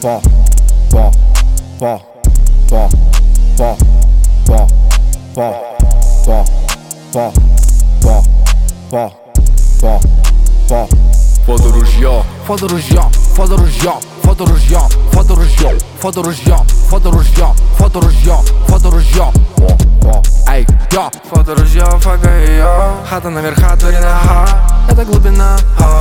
По, по, по, по, по, по, по, по, по, по, по, по, по. Подорожьо, Подорожьо, подорожьо, подорожьо, подорожьо, подорожьо, подорожьо, подорожьо, подорожьо. Эй, йо, подорожьо, фагайо. хата наверха, двери нога. Это глубина.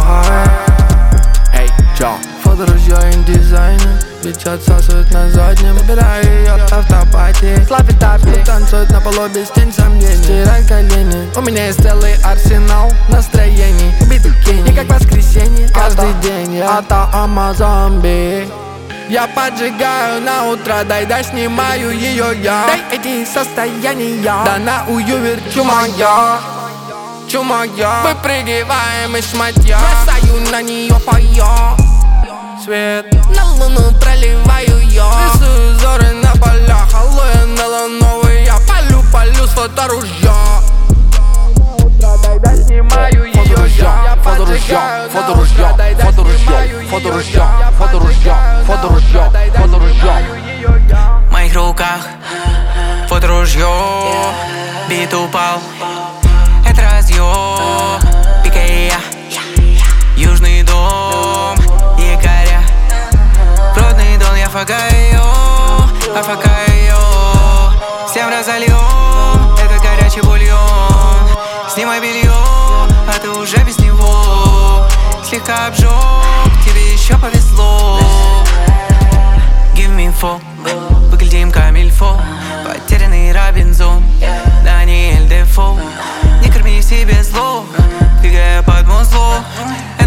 Эй, чё? Подорожье индизайна. Bitch отсасывает на заднем. Забираю ее в автопате. Слапи тапи, Танцует на полу без тень сомнений. Стирай колени. у меня есть целый арсенал настроений. Бикини, как воскресенье. Каждый день я Амазомби. Я поджигаю на утро, дай снимаю ее я. Дай эти состояния, да на уювер чума я. Чума я. Выпрыгиваем из шматья, бросаю на нее фойо. Свет на луну проливаю я. Рисую зоры на полях, алоэ на луновый. Я полю с фоторужья. Дай снимаю ее я. Поджигаю на утро, дай снимаю ее. В моих руках фоторужье, бит упал, это разъем, пикая, южный дом, якоря, родный дом, я фагаю, всем разольем, это горячий бульон, снимай белье, а ты уже без него, слегка обжег, тебе еще повезло. Give me four, выглядим камильфо, потерянный Робинзон, Даниэль Дефо. Не корми в себе зло, двигая под музло.